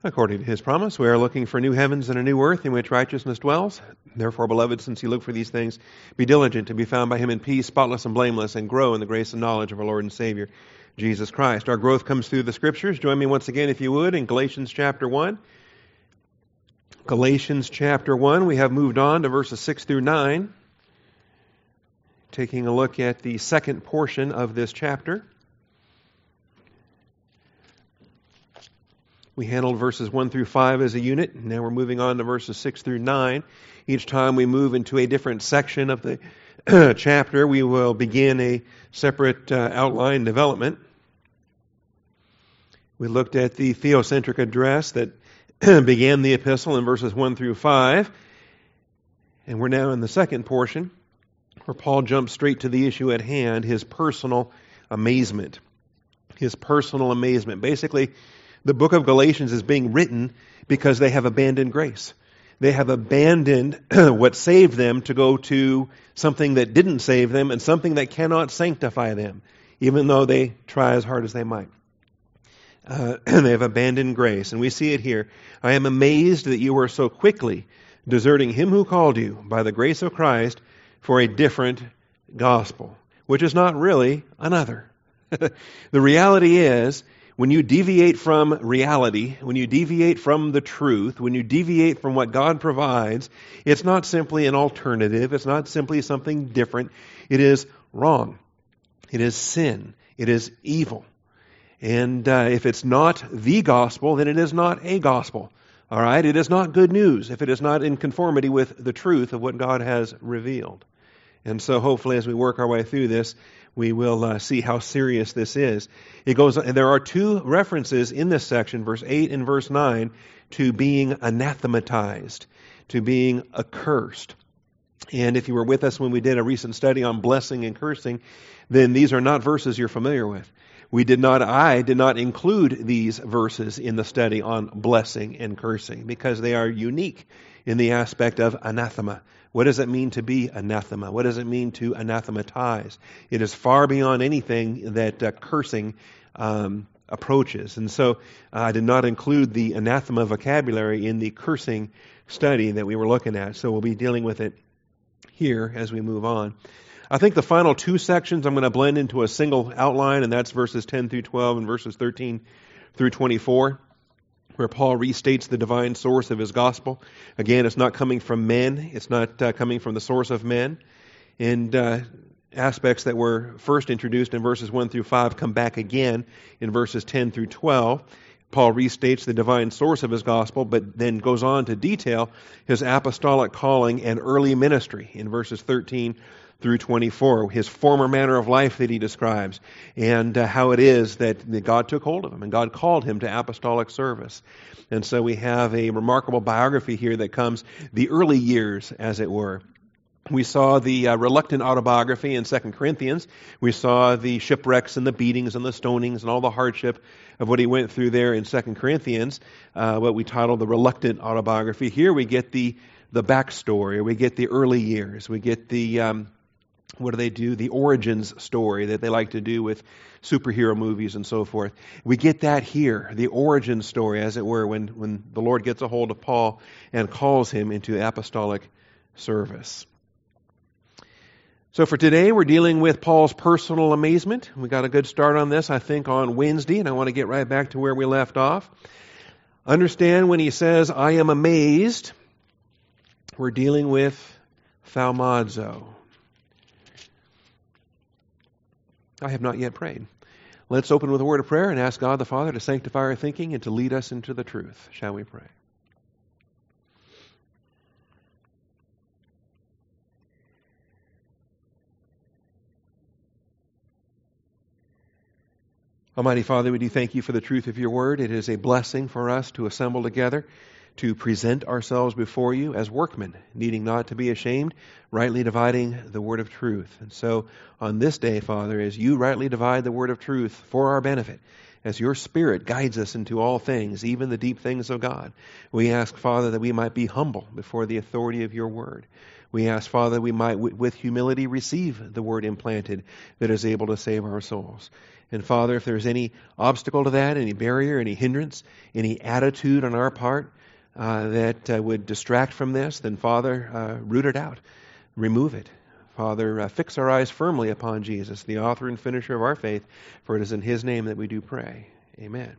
According to his promise, we are looking for new heavens and a new earth in which righteousness dwells. Therefore, beloved, since you look for these things, be diligent to be found by him in peace, spotless and blameless, and grow in the grace and knowledge of our Lord and Savior, Jesus Christ. Our growth comes through the Scriptures. Join me once again, if you would, in Galatians chapter 1. Galatians chapter 1, we have moved on to verses 6 through 9, taking a look at the second portion of this chapter. We handled verses 1 through 5 as a unit. Now we're moving on to verses 6 through 9. Each time we move into a different section of the chapter, we will begin a separate outline development. We looked at the theocentric address that began the epistle in verses 1 through 5. And we're now in the second portion, where Paul jumps straight to the issue at hand, his personal amazement. His personal amazement. Basically, the book of Galatians is being written because they have abandoned grace. They have abandoned what saved them to go to something that didn't save them and something that cannot sanctify them, even though they try as hard as they might. They have abandoned grace. And we see it here. I am amazed that you are so quickly deserting him who called you by the grace of Christ for a different gospel, which is not really another. The reality is, when you deviate from reality, when you deviate from the truth, when you deviate from what God provides, it's not simply an alternative. It's not simply something different. It is wrong. It is sin. It is evil. And if it's not the gospel, then it is not a gospel. All right? It is not good news if it is not in conformity with the truth of what God has revealed. And so hopefully as we work our way through this, we will see how serious this is. It goes. There are two references in this section, verse 8 and verse 9, to being anathematized, to being accursed. And if you were with us when we did a recent study on blessing and cursing, then these are not verses you're familiar with. I did not include these verses in the study on blessing and cursing because they are unique in the aspect of anathema. What does it mean to be anathema? What does it mean to anathematize? It is far beyond anything that cursing approaches. And so I did not include the anathema vocabulary in the cursing study that we were looking at. So we'll be dealing with it here as we move on. I think the final two sections I'm going to blend into a single outline, and that's verses 10 through 12 and verses 13 through 24. Where Paul restates the divine source of his gospel. Again, it's not coming from men. It's not coming from the source of men. And aspects that were first introduced in verses 1 through 5 come back again in verses 10 through 12. Paul restates the divine source of his gospel, but then goes on to detail his apostolic calling and early ministry in verses 13 through 24, his former manner of life that he describes, and how it is that God took hold of him and God called him to apostolic service. And so we have a remarkable biography here that comes the early years, as it were. We saw the reluctant autobiography in 2 Corinthians. We saw the shipwrecks and the beatings and the stonings and all the hardship of what he went through there in 2 Corinthians, what we titled the reluctant autobiography. Here we get the backstory. We get the early years. We get the what do they do? The origins story that they like to do with superhero movies and so forth. We get that here, the origin story, as it were, when the Lord gets a hold of Paul and calls him into apostolic service. So for today, we're dealing with Paul's personal amazement. We got a good start on this, I think, on Wednesday, and I want to get right back to where we left off. Understand when he says, I am amazed, we're dealing with thaumazo. I have not yet prayed. Let's open with a word of prayer and ask God the Father to sanctify our thinking and to lead us into the truth. Shall we pray? Almighty Father, we do thank you for the truth of your word. It is a blessing for us to assemble together, to present ourselves before you as workmen, needing not to be ashamed, rightly dividing the word of truth. And so on this day, Father, as you rightly divide the word of truth for our benefit, as your Spirit guides us into all things, even the deep things of God. We ask, Father, that we might be humble before the authority of your word. We ask, Father, that we might with humility receive the word implanted that is able to save our souls. And Father, if there's any obstacle to that, any barrier, any hindrance, any attitude on our part that would distract from this, then Father, root it out. Remove it. Father, fix our eyes firmly upon Jesus, the author and finisher of our faith, for it is in his name that we do pray. Amen.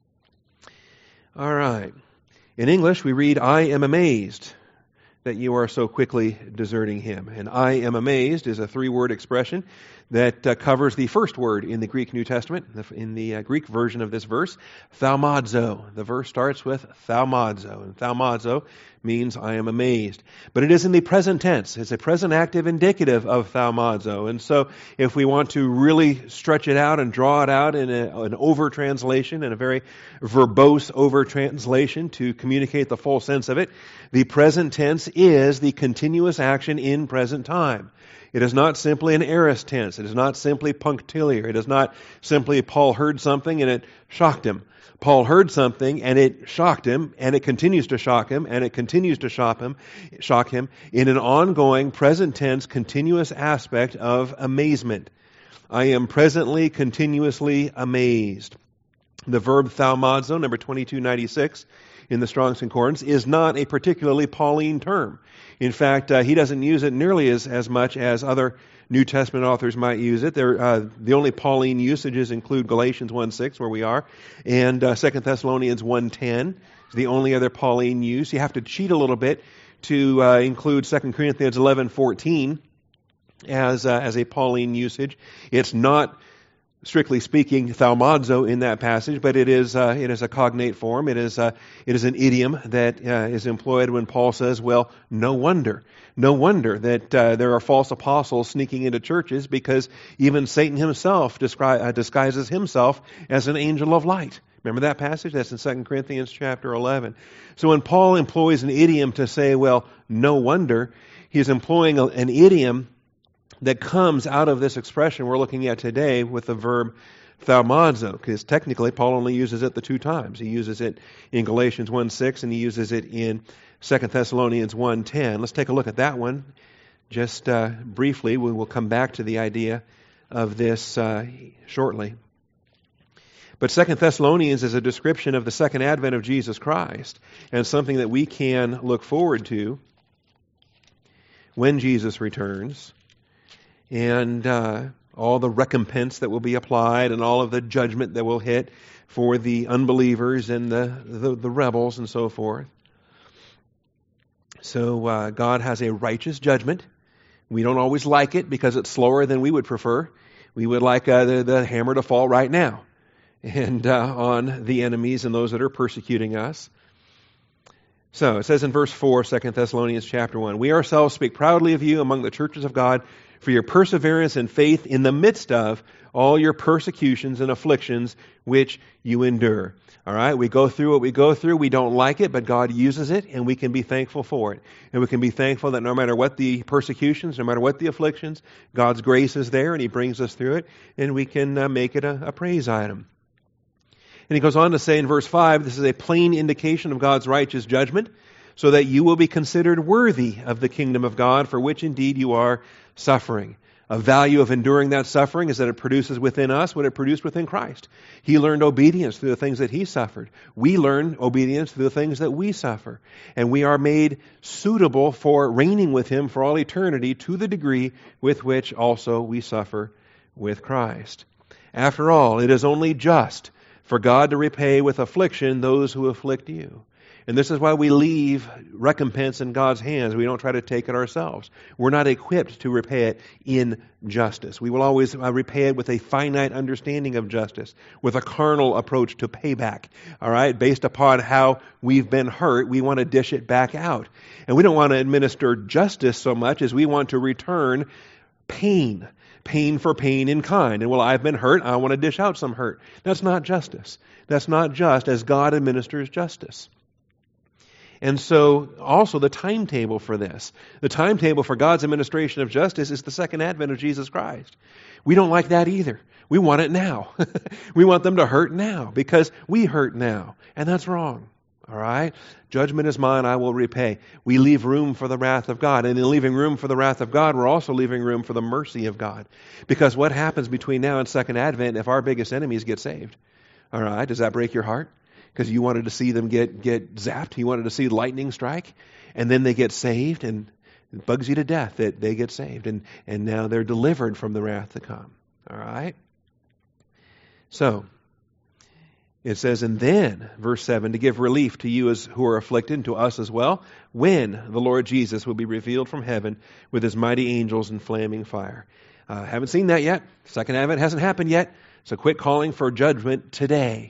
All right. In English, we read, I am amazed that you are so quickly deserting him. And I am amazed is a three-word expression that covers the first word in the Greek New Testament, in the Greek version of this verse, thaumazo. The verse starts with thaumazo, and thaumazo means I am amazed. But it is in the present tense. It's a present active indicative of thaumazo. And so if we want to really stretch it out and draw it out in an over-translation, in a very verbose over-translation to communicate the full sense of it, the present tense is the continuous action in present time. It is not simply an aorist tense. It is not simply punctiliar. It is not simply Paul heard something and it shocked him. Paul heard something and it shocked him, and it continues to shock him, and it continues to shock him in an ongoing present tense continuous aspect of amazement. I am presently continuously amazed. The verb thaumazo, number 2296 in the Strong's Concordance, is not a particularly Pauline term. In fact, he doesn't use it nearly as much as other New Testament authors might use it. The only Pauline usages include Galatians 1:6, where we are, and 2 Thessalonians 1:10 is the only other Pauline use. You have to cheat a little bit to include 2 Corinthians 11:14 as a Pauline usage. It's not, strictly speaking, thaumazo in that passage, but it is a cognate form. It is an idiom that is employed when Paul says, well, no wonder that there are false apostles sneaking into churches, because even Satan himself disguises himself as an angel of light. Remember that passage? That's in 2 Corinthians chapter 11. So when Paul employs an idiom to say, well, no wonder, he's employing an idiom that comes out of this expression we're looking at today with the verb thaumazo, because technically Paul only uses it the two times. He uses it in Galatians 1:6 and he uses it in 2 Thessalonians 1:10. Let's take a look at that one just briefly. We will come back to the idea of this shortly. But 2 Thessalonians is a description of the second advent of Jesus Christ, and something that we can look forward to when Jesus returns. And all the recompense that will be applied, and all of the judgment that will hit for the unbelievers and the rebels and so forth. So God has a righteous judgment. We don't always like it because it's slower than we would prefer. We would like the hammer to fall right now and on the enemies and those that are persecuting us. So it says in verse 4, 2 Thessalonians chapter 1, we ourselves speak proudly of you among the churches of God for your perseverance and faith in the midst of all your persecutions and afflictions which you endure. All right, we go through what we go through. We don't like it, but God uses it, and we can be thankful for it. And we can be thankful that no matter what the persecutions, no matter what the afflictions, God's grace is there, and He brings us through it, and we can make it a praise item. And he goes on to say in verse 5, this is a plain indication of God's righteous judgment, so that you will be considered worthy of the kingdom of God, for which indeed you are suffering. A value of enduring that suffering is that it produces within us what it produced within Christ. He learned obedience through the things that He suffered. We learn obedience through the things that we suffer. And we are made suitable for reigning with Him for all eternity to the degree with which also we suffer with Christ. After all, it is only just for God to repay with affliction those who afflict you. And this is why we leave recompense in God's hands. We don't try to take it ourselves. We're not equipped to repay it in justice. We will always repay it with a finite understanding of justice, with a carnal approach to payback. All right, based upon how we've been hurt, we want to dish it back out. And we don't want to administer justice so much as we want to return pain for pain in kind. And well, I've been hurt, I want to dish out some hurt. That's not justice. That's not just as God administers justice. And so also the timetable for this. The timetable for God's administration of justice is the second advent of Jesus Christ. We don't like that either. We want it now. We want them to hurt now because we hurt now. And that's wrong. All right? Judgment is mine, I will repay. We leave room for the wrath of God. And in leaving room for the wrath of God, we're also leaving room for the mercy of God. Because what happens between now and Second Advent if our biggest enemies get saved? All right? Does that break your heart? Because you wanted to see them get zapped. You wanted to see lightning strike. And then they get saved. And it bugs you to death that they get saved. And now they're delivered from the wrath to come. All right? So, it says, and then, verse 7, to give relief to you as who are afflicted, and to us as well, when the Lord Jesus will be revealed from heaven with his mighty angels in flaming fire. Haven't seen that yet. Second Advent hasn't happened yet. So quit calling for judgment today.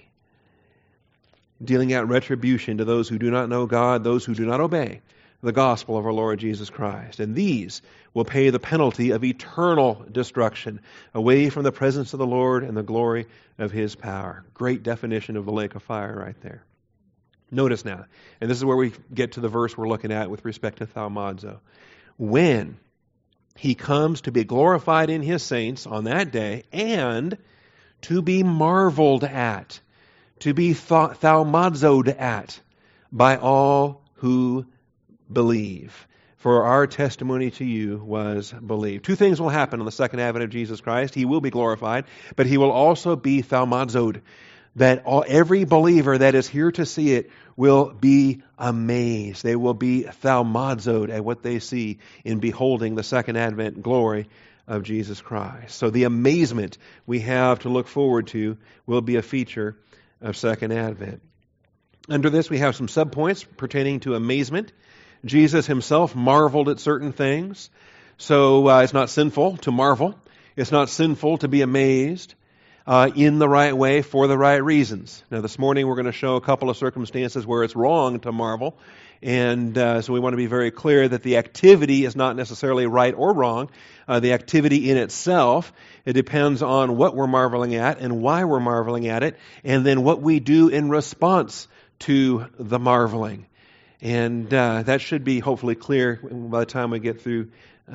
Dealing out retribution to those who do not know God, those who do not obey the gospel of our Lord Jesus Christ. And these will pay the penalty of eternal destruction away from the presence of the Lord and the glory of his power. Great definition of the lake of fire right there. Notice now, and this is where we get to the verse we're looking at with respect to thaumazo. When he comes to be glorified in his saints on that day and to be marveled at, to be thaumazoed at by all who believe. For our testimony to you was believed. Two things will happen on the second advent of Jesus Christ. He will be glorified, but he will also be thaumazoed. That every believer that is here to see it will be amazed. They will be thaumazoed at what they see in beholding the second advent glory of Jesus Christ. So the amazement we have to look forward to will be a feature of second advent. Under this we have some subpoints pertaining to amazement. Jesus himself marveled at certain things. So it's not sinful to marvel. It's not sinful to be amazed in the right way for the right reasons. Now this morning we're going to show a couple of circumstances where it's wrong to marvel. And so we want to be very clear that the activity is not necessarily right or wrong. The activity in itself, it depends on what we're marveling at and why we're marveling at it, and then what we do in response to the marveling. And that should be hopefully clear by the time we get through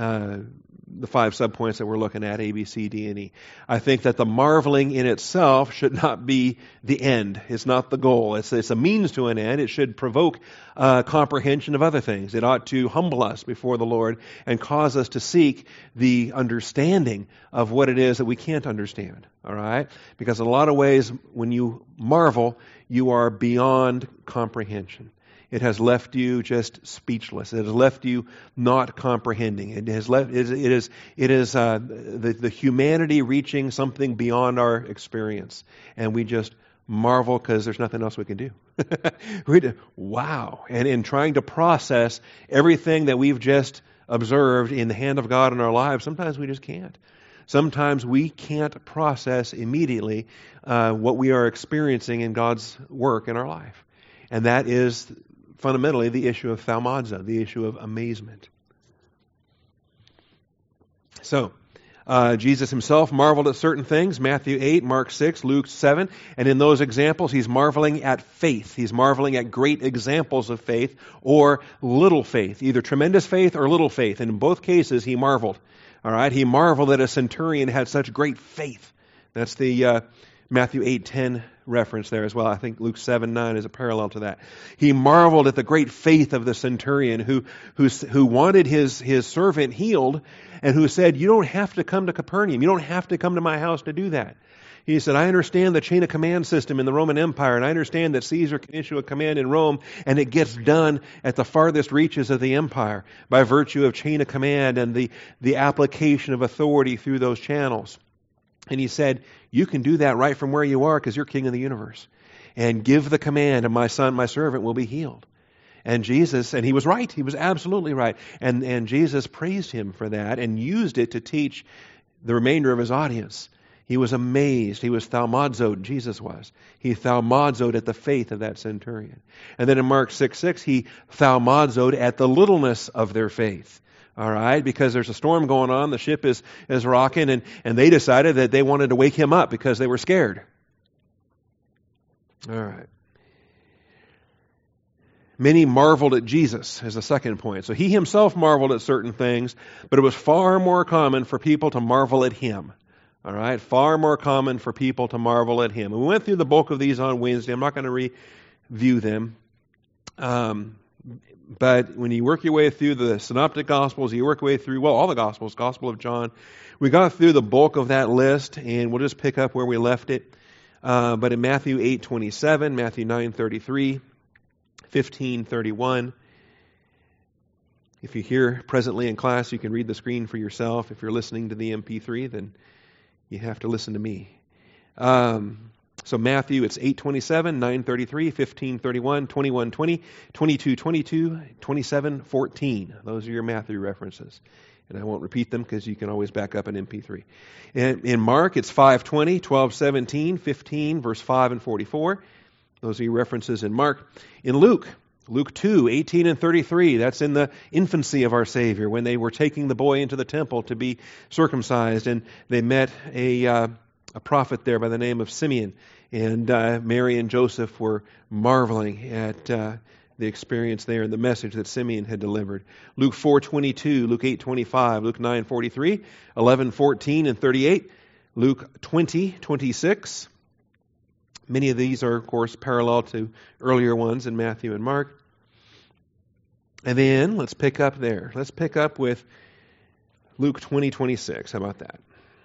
the 5 subpoints that we're looking at, A, B, C, D, and E. I think that the marveling in itself should not be the end. It's not the goal. It's a means to an end. It should provoke comprehension of other things. It ought to humble us before the Lord and cause us to seek the understanding of what it is that we can't understand. All right? Because in a lot of ways, when you marvel, you are beyond comprehension. It has left you just speechless. It has left you not comprehending. It is the humanity reaching something beyond our experience, and we just marvel because there's nothing else we can do. Wow! And in trying to process everything that we've just observed in the hand of God in our lives, sometimes we just can't. Sometimes we can't process immediately what we are experiencing in God's work in our life, and that is fundamentally the issue of thaumazo, the issue of amazement. So, Jesus himself marveled at certain things, Matthew 8, Mark 6, Luke 7, and in those examples he's marveling at faith. He's marveling at great examples of faith or little faith, either tremendous faith or little faith. And in both cases he marveled. All right, he marveled that a centurion had such great faith. That's the Matthew 8:10 reference there as well. I think Luke 7:9 is a parallel to that. He marveled at the great faith of the centurion who wanted his servant healed and who said, "You don't have to come to Capernaum. You don't have to come to my house to do that." He said, "I understand the chain of command system in the Roman Empire, and I understand that Caesar can issue a command in Rome, and it gets done at the farthest reaches of the empire by virtue of chain of command and the application of authority through those channels." And he said, "You can do that right from where you are because you're king of the universe. And give the command, and my son, my servant, will be healed." And Jesus, and he was right. He was absolutely right. And Jesus praised him for that and used it to teach the remainder of his audience. He was amazed. He was thaumazoed. Jesus was. He thaumazoed at the faith of that centurion. And then in Mark 6:6, he thaumazoed at the littleness of their faith. All right, because there's a storm going on, the ship is rocking, and they decided that they wanted to wake him up because they were scared. All right. Many marveled at Jesus as the second point. So he himself marveled at certain things, but it was far more common for people to marvel at him. All right, far more common for people to marvel at him. And we went through the bulk of these on Wednesday. I'm not going to review them. But when you work your way through the Synoptic Gospels, you work your way through, all the Gospels, Gospel of John, we got through the bulk of that list, and we'll just pick up where we left it. But in Matthew 8:27, Matthew 9:33, 15:31, if you're here presently in class, you can read the screen for yourself. If you're listening to the MP3, then you have to listen to me. So Matthew, it's 8:27, 9:33, 15:31, 21:20, 22:22, 27:14. Those are your Matthew references. And I won't repeat them because you can always back up an MP3. And in Mark, it's 5:20, 12:17, 15, verse 5 and 44. Those are your references in Mark. In Luke 2:18 and 33, that's in the infancy of our Savior, when they were taking the boy into the temple to be circumcised, and they met a prophet there by the name of Simeon, and Mary and Joseph were marveling at the experience there and the message that Simeon had delivered. Luke 4:22, Luke 8:25, Luke 9:43, 11:14 and 38, Luke 20:26. Many of these are, of course, parallel to earlier ones in Matthew and Mark. And then let's pick up there. Let's pick up with Luke 20:26. How about that?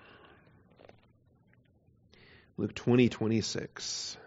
Luke 20:26.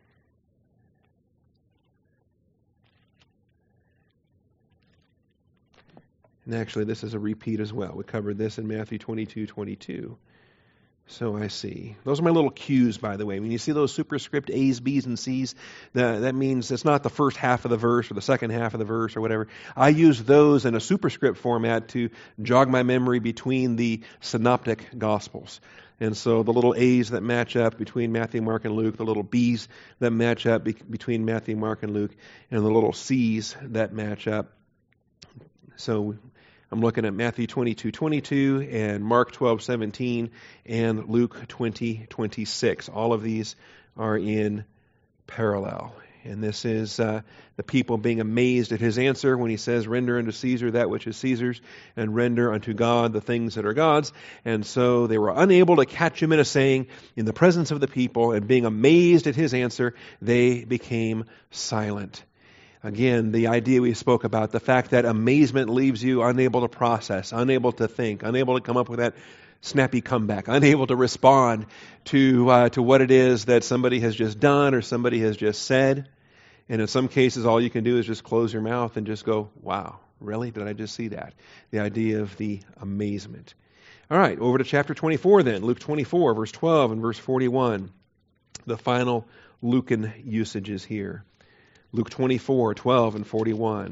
And actually, this is a repeat as well. We covered this in Matthew 22:22. So I see. Those are my little cues, by the way. When you see those superscript A's, B's, and C's, that means it's not the first half of the verse or the second half of the verse or whatever. I use those in a superscript format to jog my memory between the synoptic Gospels. And so the little A's that match up between Matthew, Mark, and Luke, the little B's that match up between Matthew, Mark, and Luke, and the little C's that match up. So I'm looking at Matthew 22:22 and Mark 12:17 and Luke 20:26. All of these are in parallel. And this is the people being amazed at his answer when he says, "Render unto Caesar that which is Caesar's, and render unto God the things that are God's." And so they were unable to catch him in a saying in the presence of the people, and being amazed at his answer, they became silent. Again, the idea we spoke about, the fact that amazement leaves you unable to process, unable to think, unable to come up with that snappy comeback, unable to respond to what it is that somebody has just done or somebody has just said. And in some cases, all you can do is just close your mouth and just go, "Wow, really? Did I just see that?" The idea of the amazement. All right, over to chapter 24 then. Luke 24, verse 12 and verse 41. The final Lucan usages here. Luke 24, 12 and 41.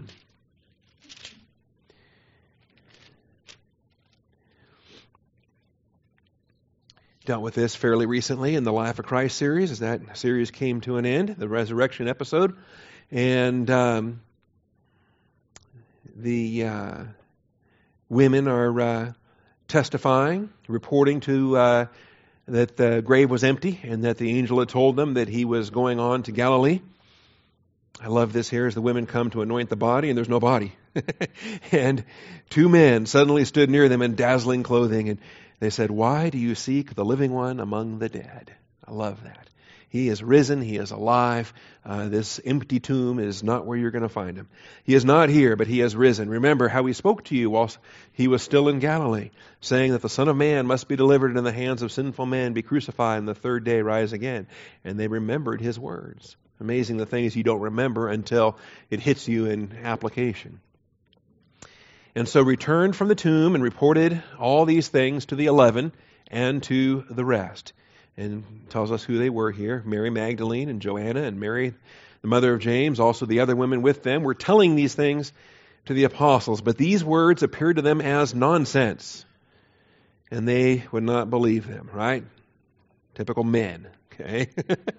Dealt with this fairly recently in the Life of Christ series, as that series came to an end, the resurrection episode. And the women are testifying, reporting to that the grave was empty and that the angel had told them that he was going on to Galilee. I love this here as the women come to anoint the body, and there's no body. And two men suddenly stood near them in dazzling clothing, and they said, "Why do you seek the living one among the dead?" I love that. He is risen. He is alive. This empty tomb is not where you're going to find him. He is not here, but he has risen. Remember how he spoke to you while he was still in Galilee, saying that the Son of Man must be delivered into the hands of sinful men, be crucified, and the third day rise again. And they remembered his words. Amazing the things you don't remember until it hits you in application. And so returned from the tomb and reported all these things to the 11 and to the rest. And tells us who they were here. Mary Magdalene and Joanna and Mary, the mother of James, also the other women with them, were telling these things to the apostles. But these words appeared to them as nonsense. And they would not believe them, right? Typical men, okay?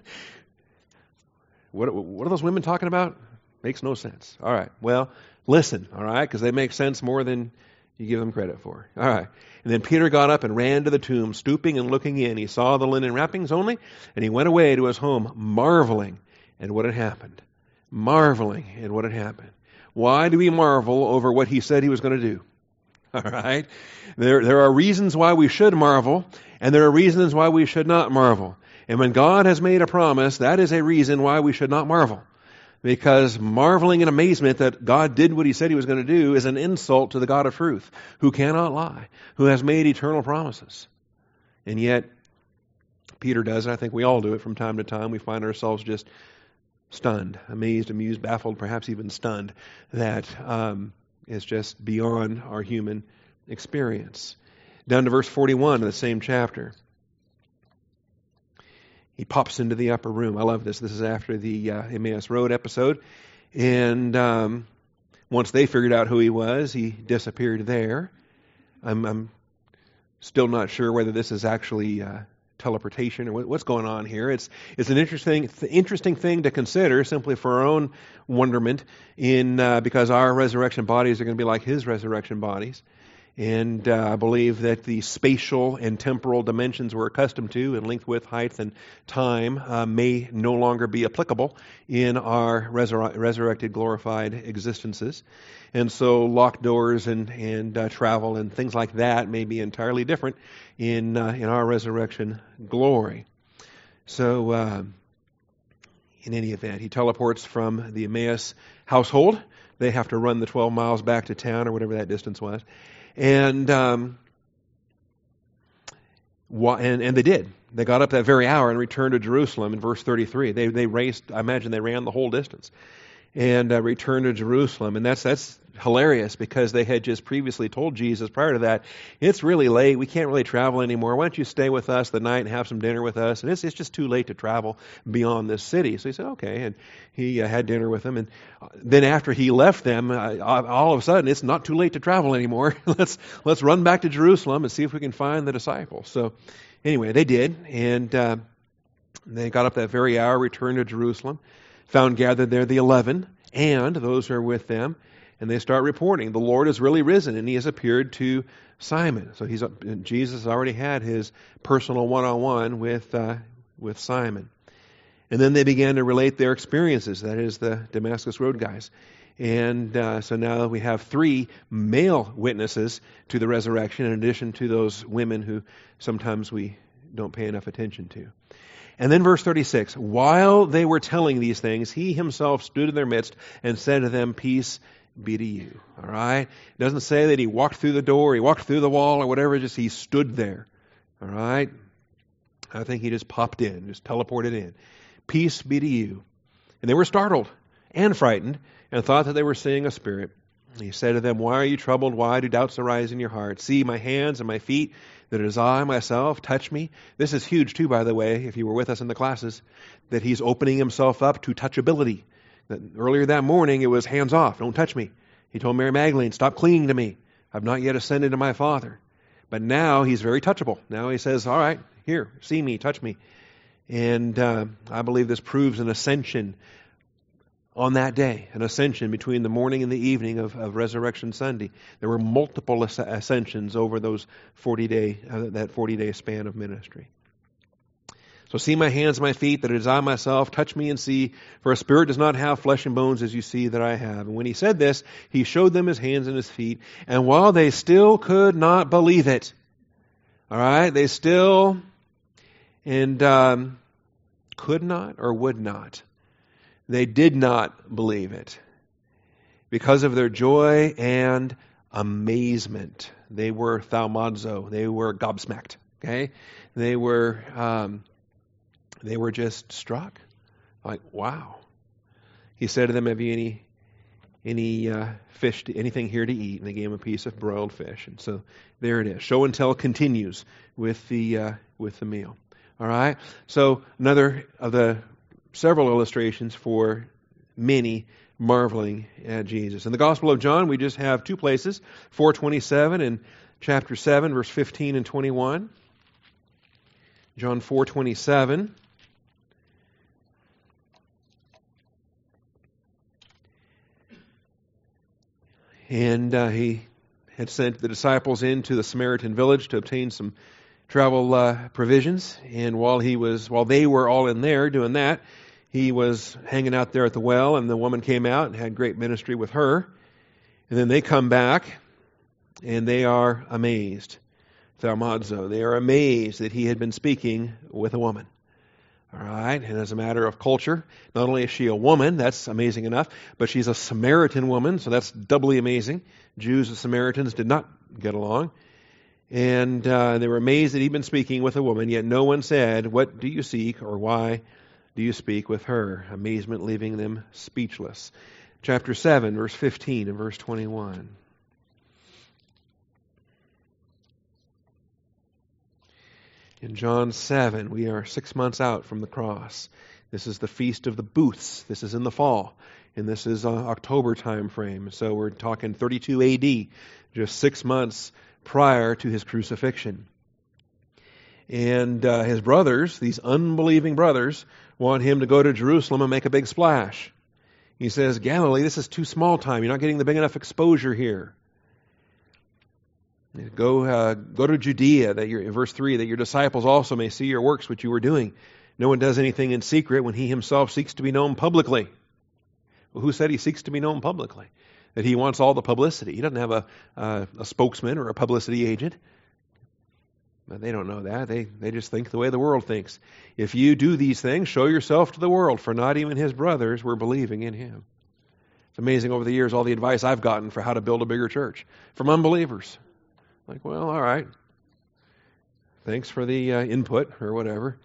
What are those women talking about? Makes no sense. All right. Well, listen, all right, because they make sense more than you give them credit for. All right. And then Peter got up and ran to the tomb, stooping and looking in. He saw the linen wrappings only, and he went away to his home, marveling at what had happened. Marveling at what had happened. Why do we marvel over what he said he was going to do? All right? There are reasons why we should marvel, and there are reasons why we should not marvel. And when God has made a promise, that is a reason why we should not marvel. Because marveling in amazement that God did what He said He was going to do is an insult to the God of truth, who cannot lie, who has made eternal promises. And yet, Peter does it. I think we all do it from time to time. We find ourselves just stunned, amazed, amused, baffled, perhaps even stunned. That is just beyond our human experience. Down to verse 41 of the same chapter. He pops into the upper room. I love this. This is after the Emmaus Road episode. And once they figured out who he was, he disappeared there. I'm still not sure whether this is actually teleportation or what's going on here. It's an interesting thing to consider simply for our own wonderment because our resurrection bodies are going to be like his resurrection bodies. And I believe that the spatial and temporal dimensions we're accustomed to in length, width, height, and time may no longer be applicable in our resurrected, glorified existences. And so locked doors and travel and things like that may be entirely different in our resurrection glory. So in any event, he teleports from the Emmaus household. They have to run the 12 miles back to town or whatever that distance was. And they did. They got up that very hour and returned to Jerusalem in verse 33. They raced, I imagine they ran the whole distance and returned to Jerusalem. And that's hilarious because they had just previously told Jesus prior to that, it's really late, we can't really travel anymore. Why don't you stay with us the night and have some dinner with us? And it's just too late to travel beyond this city. So he said, okay. And he had dinner with them. And then after he left them, all of a sudden, it's not too late to travel anymore. Let's run back to Jerusalem and see if we can find the disciples. So anyway, they did. And they got up that very hour, returned to Jerusalem, found gathered there the 11 and those who are with them. And they start reporting, the Lord has really risen, and He has appeared to Simon. So Jesus already had His personal one-on-one with Simon. And then they began to relate their experiences. That is the Damascus Road guys. And so now we have 3 male witnesses to the resurrection, in addition to those women who sometimes we don't pay enough attention to. And then verse 36, while they were telling these things, He Himself stood in their midst and said to them, peace be to you. All right? It doesn't say that He walked through the door, He walked through the wall or whatever, just He stood there. All right? I think He just popped in, just teleported in. Peace be to you. And they were startled and frightened and thought that they were seeing a spirit. He said to them, why are you troubled? Why do doubts arise in your heart? See my hands and my feet, that it is I myself. Touch me. This is huge too, by the way, if you were with us in the classes, that He's opening Himself up to touchability. Earlier that morning, it was hands off, don't touch me. He told Mary Magdalene, stop clinging to me. I've not yet ascended to my Father. But now He's very touchable. Now He says, all right, here, see me, touch me. And I believe this proves an ascension on that day, an ascension between the morning and the evening of Resurrection Sunday. There were multiple ascensions over those 40-day span of ministry. So see my hands, my feet, that it is I myself. Touch me and see, for a spirit does not have flesh and bones as you see that I have. And when He said this, He showed them His hands and His feet. And while they still could not believe it, all right, they still could not or would not. They did not believe it because of their joy and amazement. They were thaumazo. They were gobsmacked. Okay, they were just struck. Like, wow. He said to them, have you any fish, anything here to eat? And they gave him a piece of broiled fish. And so there it is. Show and tell continues with the meal. All right. So another of the several illustrations for many marveling at Jesus. In the Gospel of John, we just have 2 places, 4:27 and chapter 7, verse 15 and 21. John 4:27. And He had sent the disciples into the Samaritan village to obtain some travel provisions. And while they were all in there doing that, He was hanging out there at the well, and the woman came out and had great ministry with her. And then they come back, And they are amazed. Thaumazo. They are amazed that he had been speaking with a woman. All right, and as a matter of culture, not only is she a woman, that's amazing enough, but she's a Samaritan woman, so that's doubly amazing. Jews and Samaritans did not get along. And they were amazed that he'd been speaking with a woman, yet no one said, "What do you seek?" or "Why do you speak with her?" Amazement leaving them speechless. Chapter 7, verse 15 and verse 21. In John 7, we are 6 months out from the cross. This is the Feast of the Booths. This is in the fall. And this is October time frame. So we're talking 32 AD, just 6 months prior to his crucifixion. And his brothers, these unbelieving brothers, want him to go to Jerusalem and make a big splash. He says, "Galilee, this is too small time. You're not getting the big enough exposure here. Go to Judea, verse 3, that your disciples also may see your works which you were doing. No one does anything in secret when he himself seeks to be known publicly." Well, who said he seeks to be known publicly? That he wants all the publicity. He doesn't have a spokesman or a publicity agent. But they don't know that. They just think the way the world thinks. If you do these things, show yourself to the world, for not even his brothers were believing in him. It's amazing over the years all the advice I've gotten for how to build a bigger church from unbelievers. Like, well, all right. Thanks for the input or whatever.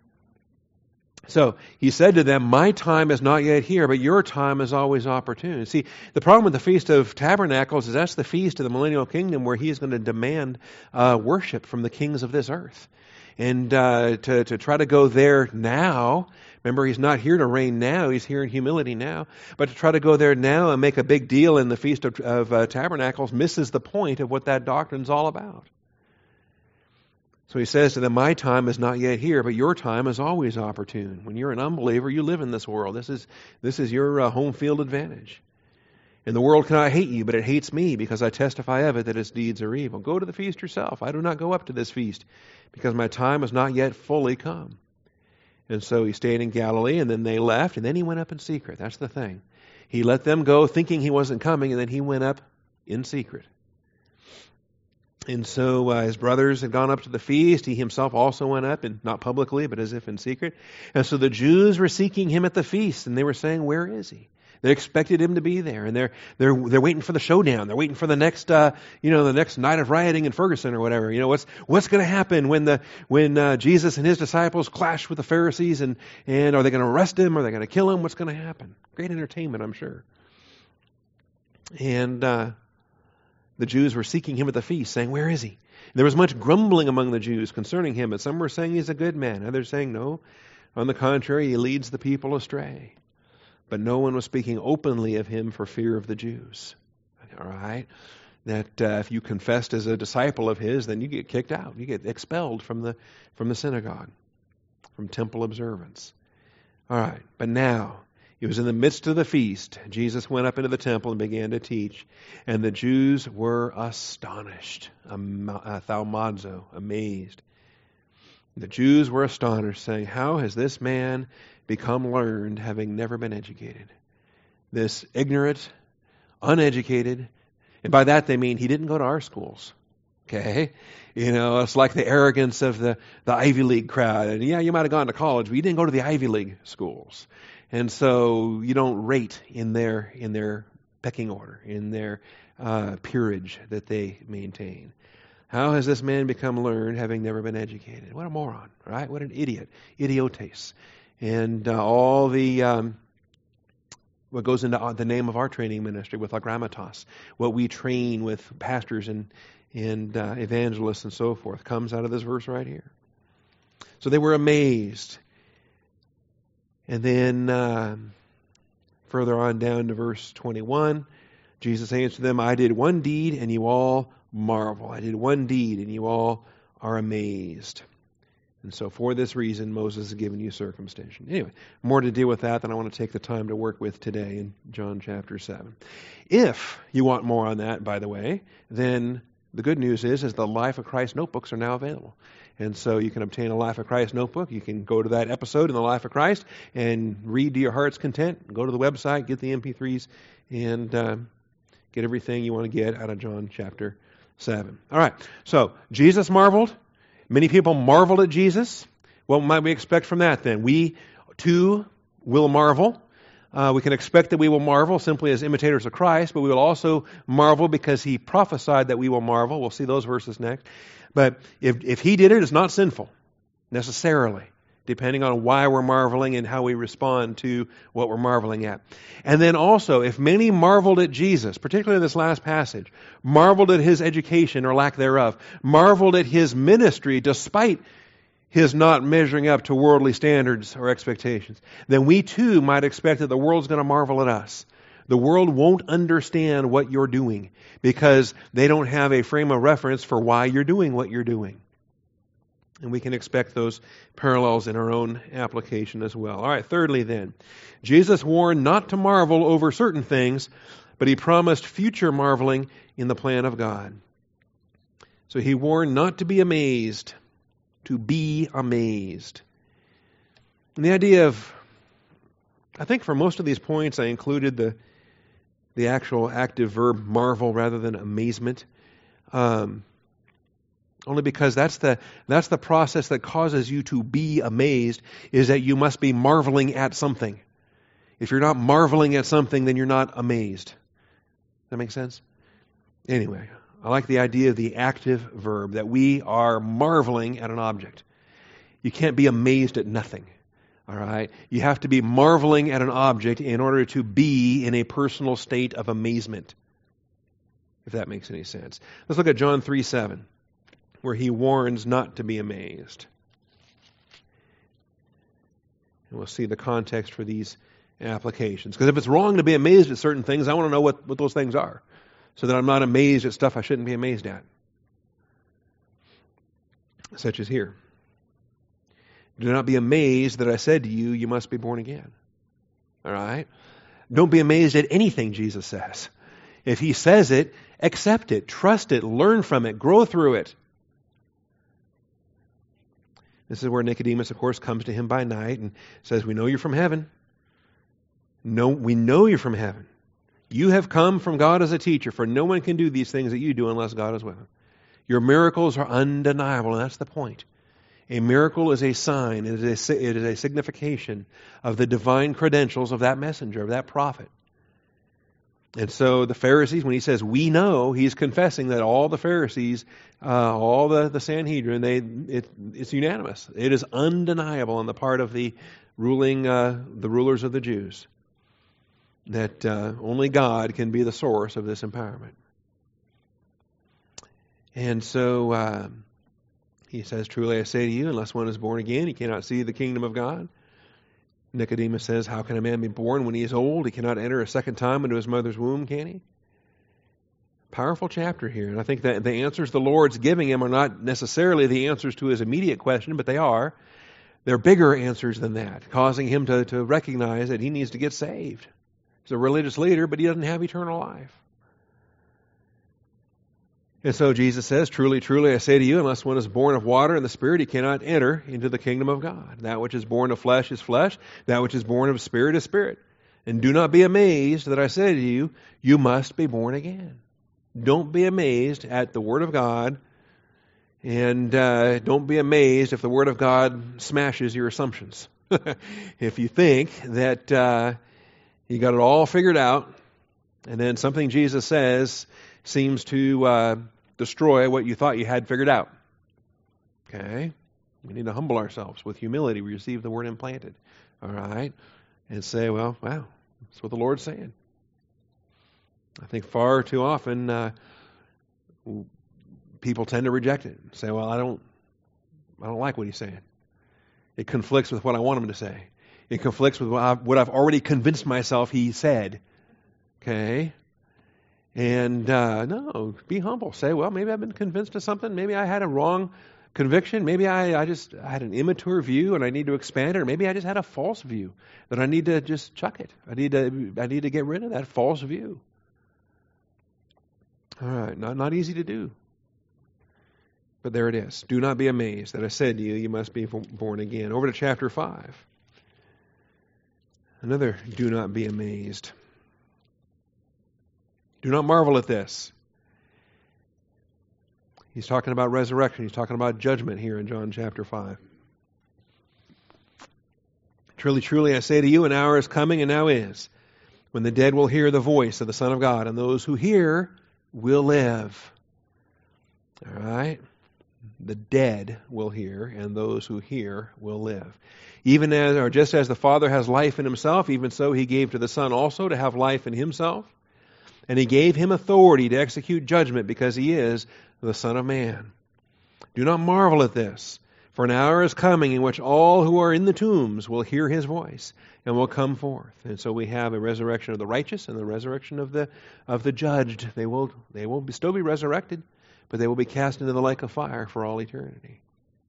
So he said to them, "My time is not yet here, but your time is always opportune." See, the problem with the Feast of Tabernacles is that's the feast of the millennial kingdom where he is going to demand worship from the kings of this earth. And to try to go there now, remember he's not here to reign now, he's here in humility now, but to try to go there now and make a big deal in the Feast of Tabernacles misses the point of what that doctrine's all about. So he says to them, "My time is not yet here, but your time is always opportune." When you're an unbeliever, you live in this world. This is your home field advantage. "And the world cannot hate you, but it hates me, because I testify of it that its deeds are evil." Go to the feast yourself. I do not go up to this feast, because my time has not yet fully come. And so he stayed in Galilee, and then they left, and then he went up in secret. That's the thing. He let them go thinking he wasn't coming, and then he went up in secret. And so his brothers had gone up to the feast. He himself also went up, and not publicly, but as if in secret. And so the Jews were seeking him at the feast, and they were saying, "Where is he?" They expected him to be there, and they're waiting for the showdown. They're waiting for the next the next night of rioting in Ferguson or whatever. What's going to happen when Jesus and his disciples clash with the Pharisees, and are they going to arrest him? Are they going to kill him? What's going to happen? Great entertainment, I'm sure. And the Jews were seeking him at the feast, saying, "Where is he?" And there was much grumbling among the Jews concerning him, but some were saying he's a good man. Others saying, "No, on the contrary, he leads the people astray." But no one was speaking openly of him for fear of the Jews. All right? That if you confessed as a disciple of his, then you get kicked out. You get expelled from the synagogue, from temple observance. All right, but now, it was in the midst of the feast. Jesus went up into the temple and began to teach. And the Jews were astonished. Thaumazo, amazed. The Jews were astonished, saying, "How has this man become learned, having never been educated?" This ignorant, uneducated, and by that they mean he didn't go to our schools. Okay? It's like the arrogance of the Ivy League crowd. And yeah, you might have gone to college, but you didn't go to the Ivy League schools. And so you don't rate in their pecking order, in their peerage that they maintain. How has this man become learned, having never been educated? What a moron, right? What an idiot. Idiotes. And all the what goes into the name of our training ministry with agrammatos, what we train with pastors and evangelists and so forth, comes out of this verse right here. So they were amazed. And then further on down to verse 21, Jesus answered them, "I did one deed and you all marvel. I did one deed and you all are amazed. And so for this reason, Moses has given you circumcision." Anyway, more to deal with that than I want to take the time to work with today in John chapter 7. If you want more on that, by the way, then the good news is the Life of Christ notebooks are now available. And so you can obtain a Life of Christ notebook. You can go to that episode in the Life of Christ and read to your heart's content. Go to the website, get the MP3s, and get everything you want to get out of John chapter 7. All right. So, Jesus marveled. Many people marveled at Jesus. What might we expect from that then? We, too, will marvel. We can expect that we will marvel simply as imitators of Christ, but we will also marvel because He prophesied that we will marvel. We'll see those verses next. But if He did it, it's not sinful, necessarily, depending on why we're marveling and how we respond to what we're marveling at. And then also, if many marveled at Jesus, particularly in this last passage, marveled at His education or lack thereof, marveled at His ministry despite His not measuring up to worldly standards or expectations, then we too might expect that the world's going to marvel at us. The world won't understand what you're doing because they don't have a frame of reference for why you're doing what you're doing. And we can expect those parallels in our own application as well. All right, thirdly then, Jesus warned not to marvel over certain things, but He promised future marveling in the plan of God. So He warned not to be amazed, to be amazed. And the idea of, I think for most of these points I included the actual active verb marvel rather than amazement. Only because that's the process that causes you to be amazed, is that you must be marveling at something. If you're not marveling at something, then you're not amazed. Does that make sense? Anyway, I like the idea of the active verb, that we are marveling at an object. You can't be amazed at nothing. All right? You have to be marveling at an object in order to be in a personal state of amazement, if that makes any sense. Let's look at John 3:7. Where He warns not to be amazed. And we'll see the context for these applications. Because if it's wrong to be amazed at certain things, I want to know what those things are, so that I'm not amazed at stuff I shouldn't be amazed at. Such as here. Do not be amazed that I said to you, you must be born again. All right? Don't be amazed at anything Jesus says. If He says it, accept it, trust it, learn from it, grow through it. This is where Nicodemus, of course, comes to Him by night and says, we know you're from heaven. No, we know you're from heaven. You have come from God as a teacher, for no one can do these things that you do unless God is with Him. Your miracles are undeniable, and that's the point. A miracle is a sign, it is a signification of the divine credentials of that messenger, of that prophet. And so the Pharisees, when He says we know, He's confessing that all the Pharisees, all the Sanhedrin, it's unanimous. It is undeniable on the part of the rulers of the Jews that only God can be the source of this empowerment. And so He says, truly I say to you, unless one is born again, he cannot see the kingdom of God. Nicodemus says, how can a man be born when he is old? He cannot enter a second time into his mother's womb, can he? Powerful chapter here. And I think that the answers the Lord's giving him are not necessarily the answers to his immediate question, but they are. They're bigger answers than that, causing him to recognize that he needs to get saved. He's a religious leader, but he doesn't have eternal life. And so Jesus says, truly, truly, I say to you, unless one is born of water and the Spirit, he cannot enter into the kingdom of God. That which is born of flesh is flesh. That which is born of spirit is spirit. And do not be amazed that I say to you, you must be born again. Don't be amazed at the Word of God. And don't be amazed if the Word of God smashes your assumptions. If you think that you got it all figured out, and then something Jesus says seems to destroy what you thought you had figured out. Okay? We need to humble ourselves. With humility, we receive the Word implanted. All right? And say, well, wow, that's what the Lord's saying. I think far too often people tend to reject it. Say, well, I don't like what He's saying. It conflicts with what I want Him to say. It conflicts with what I've already convinced myself He said. Okay? And no, be humble. Say, well, maybe I've been convinced of something. Maybe I had a wrong conviction. Maybe I had an immature view and I need to expand it. Or maybe I just had a false view that I need to just chuck it. I need to get rid of that false view. All right, not easy to do. But there it is. Do not be amazed that I said to you, you must be born again. Over to chapter 5. Another do not be amazed. Do not marvel at this. He's talking about resurrection. He's talking about judgment here in John chapter 5. Truly, truly, I say to you, an hour is coming and now is, when the dead will hear the voice of the Son of God, and those who hear will live. All right? The dead will hear, and those who hear will live. Even as, or just as the Father has life in himself, even so he gave to the Son also to have life in himself. And he gave him authority to execute judgment because he is the Son of Man. Do not marvel at this, for an hour is coming in which all who are in the tombs will hear his voice and will come forth. And so we have a resurrection of the righteous and the resurrection of the judged. They will still be resurrected, but they will be cast into the lake of fire for all eternity.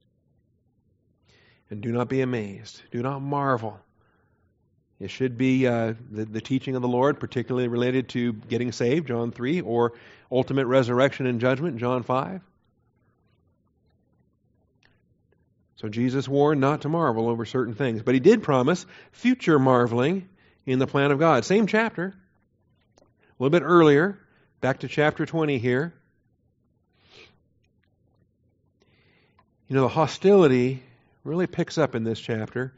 And do not be amazed. Do not marvel. It should be the teaching of the Lord, particularly related to getting saved, John 3, or ultimate resurrection and judgment, John 5. So Jesus warned not to marvel over certain things. But he did promise future marveling in the plan of God. Same chapter, a little bit earlier, back to chapter 20 here. You know, the hostility really picks up in this chapter.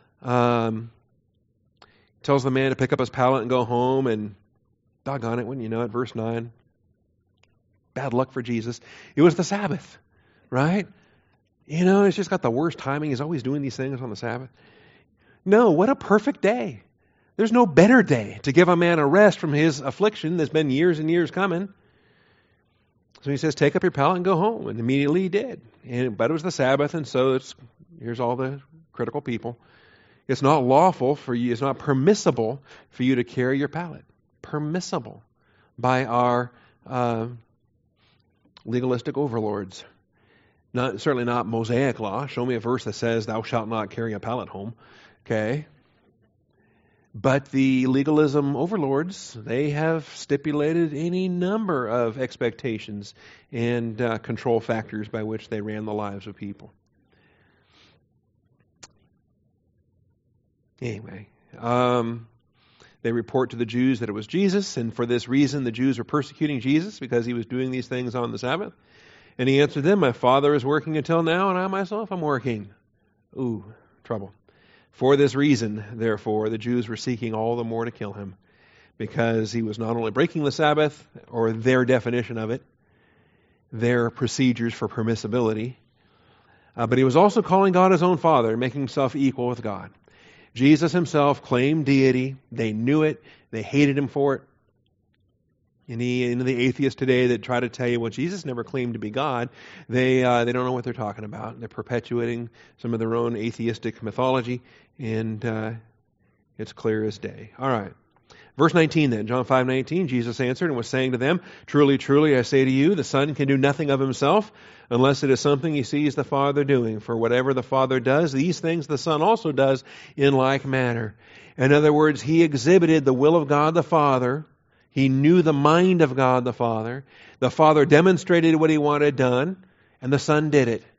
Tells the man to pick up his pallet and go home, and doggone it, wouldn't you know it, verse 9. Bad luck for Jesus. It was the Sabbath, right? You know, it's just got the worst timing. He's always doing these things on the Sabbath. No, what a perfect day. There's no better day to give a man a rest from his affliction that's been years and years coming. So he says, take up your pallet and go home. And immediately he did. But it was the Sabbath, and so here's all the critical people. It's not lawful for you, it's not permissible for you to carry your pallet. Permissible by our legalistic overlords. Certainly not Mosaic law. Show me a verse that says, thou shalt not carry a pallet home. Okay? But the legalism overlords, they have stipulated any number of expectations and control factors by which they ran the lives of people. Anyway, they report to the Jews that it was Jesus, and for this reason the Jews were persecuting Jesus because he was doing these things on the Sabbath. And he answered them, my Father is working until now, and I myself am working. Ooh, trouble. For this reason, therefore, the Jews were seeking all the more to kill him, because he was not only breaking the Sabbath, or their definition of it, their procedures for permissibility, but he was also calling God his own Father, making himself equal with God. Jesus himself claimed deity. They knew it. They hated him for it. And the atheists today that try to tell you, well, Jesus never claimed to be God, they don't know what they're talking about. They're perpetuating some of their own atheistic mythology, and it's clear as day. All right. Verse 19 then, John 5:19, Jesus answered and was saying to them, truly, truly, I say to you, the Son can do nothing of himself unless it is something he sees the Father doing. For whatever the Father does, these things the Son also does in like manner. In other words, he exhibited the will of God the Father. He knew the mind of God the Father. The Father demonstrated what he wanted done, and the Son did it.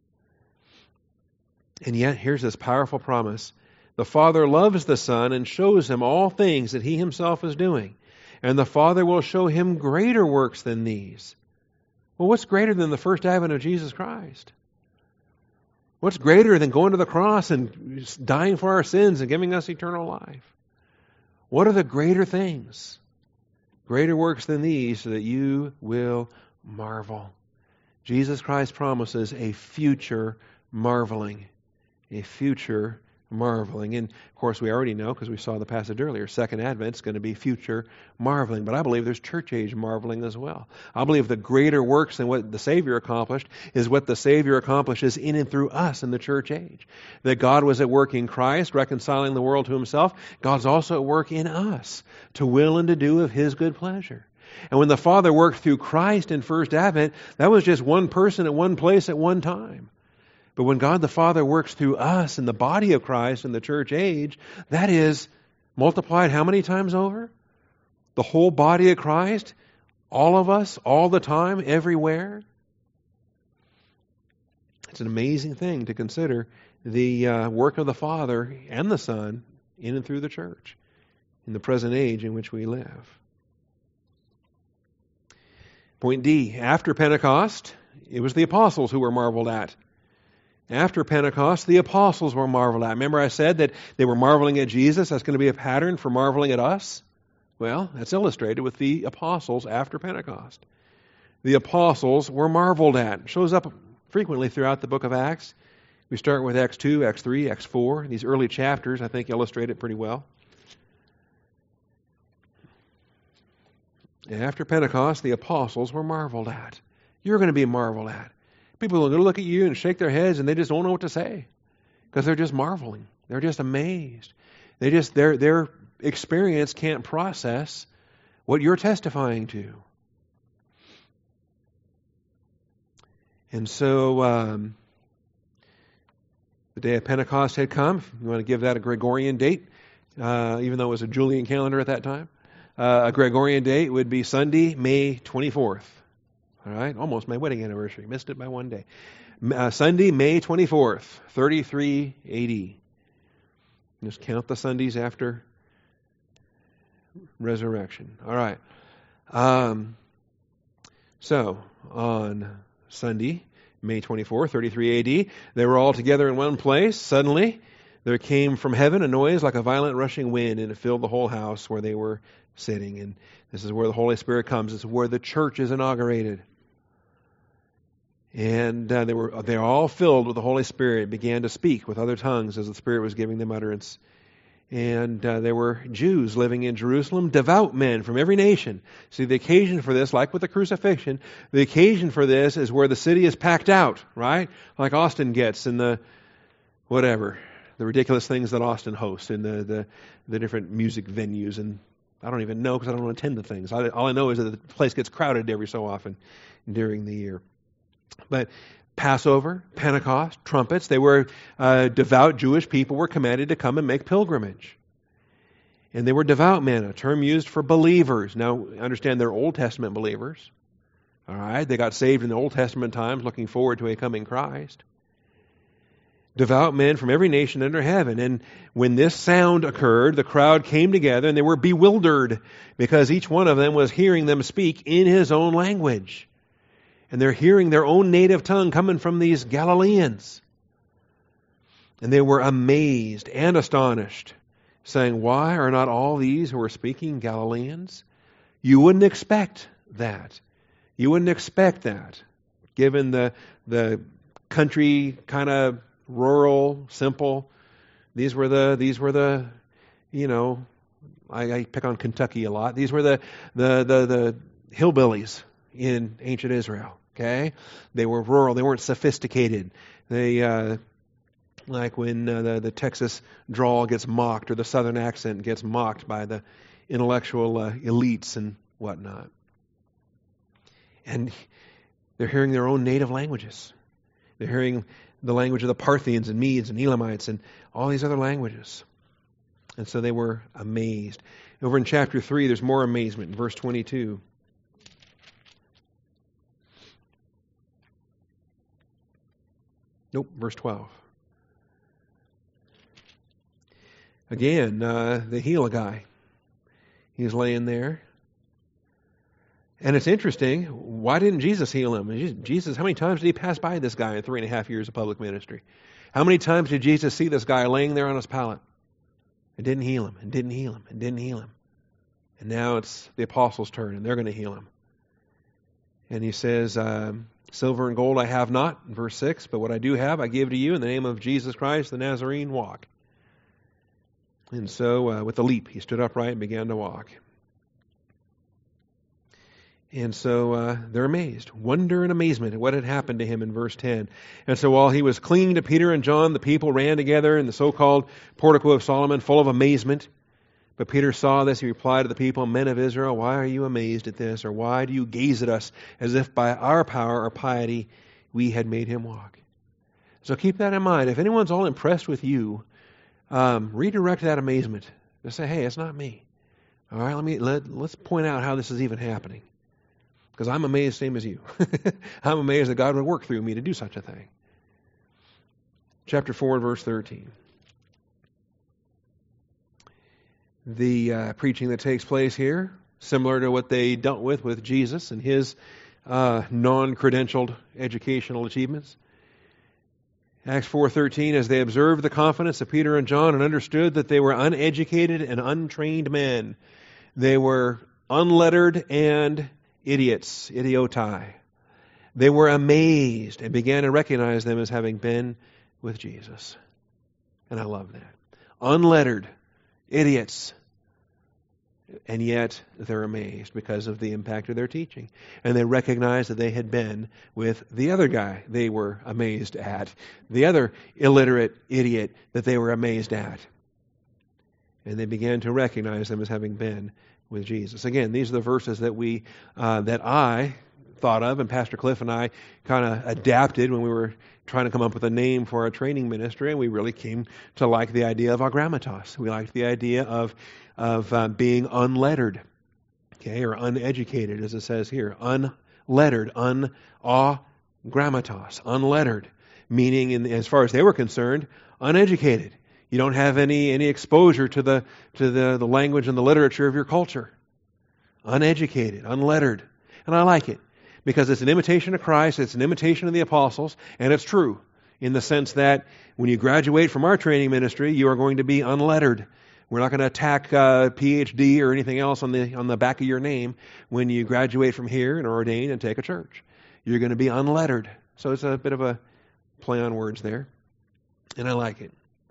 And yet, here's this powerful promise. The Father loves the Son and shows him all things that he himself is doing. And the Father will show him greater works than these. Well, what's greater than the first advent of Jesus Christ? What's greater than going to the cross and dying for our sins and giving us eternal life? What are the greater things? Greater works than these, so that you will marvel. Jesus Christ promises a future marveling. A future marveling. And of course we already know, because we saw the passage earlier, Second Advent is going to be future marveling. But I believe there's church age marveling as well. I believe the greater works than what the Savior accomplished is what the Savior accomplishes in and through us in the church age. That God was at work in Christ, reconciling the world to himself. God's also at work in us, to will and to do of his good pleasure. And when the Father worked through Christ in First Advent, that was just one person at one place at one time. But when God the Father works through us in the body of Christ in the church age, that is multiplied how many times over? The whole body of Christ, all of us, all the time, everywhere. It's an amazing thing to consider the work of the Father and the Son in and through the church in the present age in which we live. Point D, after Pentecost, It was the apostles who were marveled at. After Pentecost, the apostles were marveled at. Remember I said that they were marveling at Jesus? That's going to be a pattern for marveling at us? Well, that's illustrated with the apostles after Pentecost. The apostles were marveled at. It shows up frequently throughout the book of Acts. We start with Acts 2, Acts 3, Acts 4. These early chapters, I think, illustrate it pretty well. And after Pentecost, the apostles were marveled at. You're going to be marveled at. People are going to look at you and shake their heads, and they just don't know what to say because they're just marveling. They're just amazed. Their experience can't process what you're testifying to. And so the day of Pentecost had come. If you want to give that a Gregorian date, even though it was a Julian calendar at that time. A Gregorian date would be Sunday, May 24th. All right, almost my wedding anniversary. Missed it by one day. Sunday, May 24th, 33 AD. Just count the Sundays after resurrection. All right. So, on Sunday, May 24, 33 AD, they were all together in one place. Suddenly, there came from heaven a noise like a violent rushing wind, and it filled the whole house where they were sitting. And this is where the Holy Spirit comes. This is where the church is inaugurated. And they were all filled with the Holy Spirit, began to speak with other tongues as the Spirit was giving them utterance. And there were Jews living in Jerusalem, devout men from every nation. See, the occasion for this, like with the crucifixion, the occasion for this is where the city is packed out, right? Like Austin gets in the ridiculous things that Austin hosts in the different music venues. And I don't even know because I don't attend the things. All I know is that the place gets crowded every so often during the year. But Passover, Pentecost, trumpets, they were devout Jewish people were commanded to come and make pilgrimage. And they were devout men, a term used for believers. Now, understand they're Old Testament believers. All right, they got saved in the Old Testament times, looking forward to a coming Christ. Devout men from every nation under heaven. And when this sound occurred, the crowd came together and they were bewildered because each one of them was hearing them speak in his own language. And they're hearing their own native tongue coming from these Galileans. And they were amazed and astonished, saying, "Why are not all these who are speaking Galileans?" You wouldn't expect that. You wouldn't expect that, given the country kind of rural, simple. These were the I pick on Kentucky a lot. These were the hillbillies in ancient Israel. Okay, they were rural. They weren't sophisticated. They like when the Texas drawl gets mocked or the Southern accent gets mocked by the intellectual elites and whatnot. And they're hearing their own native languages. They're hearing the language of the Parthians and Medes and Elamites and all these other languages. And so they were amazed. Over in chapter 3, there's more amazement in verse 22. Nope, verse 12. Again, they heal a guy. He's laying there. And it's interesting, why didn't Jesus heal him? Jesus, how many times did he pass by this guy in 3.5 years of public ministry? How many times did Jesus see this guy laying there on his pallet? And didn't heal him, and didn't heal him, and didn't heal him. And now it's the apostles' turn, and they're going to heal him. And he says, "Silver and gold I have not," in verse 6, "but what I do have I give to you in the name of Jesus Christ the Nazarene, walk." And so with a leap he stood upright and began to walk. And so they're amazed, wonder and amazement at what had happened to him in verse 10. And so while he was clinging to Peter and John, the people ran together in the so-called portico of Solomon, full of amazement. But Peter saw this, he replied to the people, "Men of Israel, why are you amazed at this? Or why do you gaze at us as if by our power or piety we had made him walk?" So keep that in mind. If anyone's all impressed with you, redirect that amazement. Just say, "Hey, it's not me. All right, let's point out how this is even happening. Because I'm amazed, same as you. I'm amazed that God would work through me to do such a thing." Chapter 4, verse 13. The preaching that takes place here, similar to what they dealt with Jesus and his non-credentialed educational achievements. Acts 4:13, as they observed the confidence of Peter and John and understood that they were uneducated and untrained men. They were unlettered and idiots, idiotai. They were amazed and began to recognize them as having been with Jesus. And I love that. Unlettered, idiots, and yet they're amazed because of the impact of their teaching. And they recognize that they had been with the other guy they were amazed at, the other illiterate idiot that they were amazed at. And they began to recognize them as having been with Jesus. Again, these are the verses that I thought of, and Pastor Cliff and I kind of adapted when we were trying to come up with a name for our training ministry, and we really came to like the idea of agrammatos. We liked the idea of being unlettered, okay, or uneducated, as it says here. Unlettered, agrammatos, unlettered, meaning, as far as they were concerned, uneducated. You don't have any exposure to the language and the literature of your culture. Uneducated, unlettered. And I like it, because it's an imitation of Christ, it's an imitation of the apostles, and it's true in the sense that when you graduate from our training ministry, you are going to be unlettered. We're not going to attack PhD or anything else on the back of your name when you graduate from here and are ordained and take a church. You're going to be unlettered. So it's a bit of a play on words there, and I like it.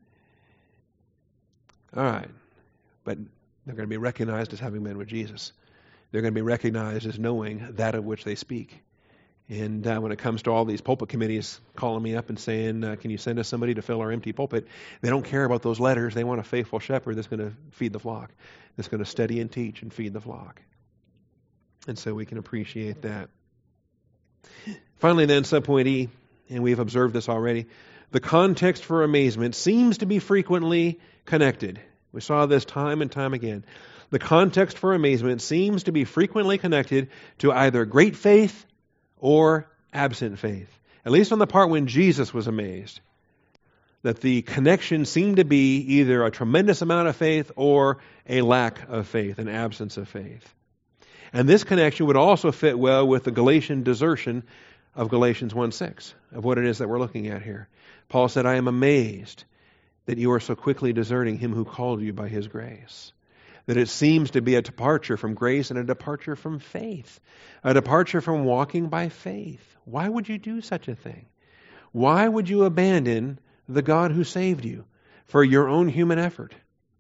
All right, but they're going to be recognized as having been with Jesus. They're going to be recognized as knowing that of which they speak. And when it comes to all these pulpit committees calling me up and saying, can you send us somebody to fill our empty pulpit? They don't care about those letters. They want a faithful shepherd that's going to feed the flock, that's going to study and teach and feed the flock. And so we can appreciate that. Finally then, subpoint E, and we've observed this already, the context for amazement seems to be frequently connected. We saw this time and time again. The context for amazement seems to be frequently connected to either great faith or absent faith. At least on the part when Jesus was amazed. That the connection seemed to be either a tremendous amount of faith or a lack of faith, an absence of faith. And this connection would also fit well with the Galatian desertion of Galatians 1:6, of what it is that we're looking at here. Paul said, I am amazed that you are so quickly deserting him who called you by his grace. That it seems to be a departure from grace and a departure from faith. A departure from walking by faith. Why would you do such a thing? Why would you abandon the God who saved you for your own human effort?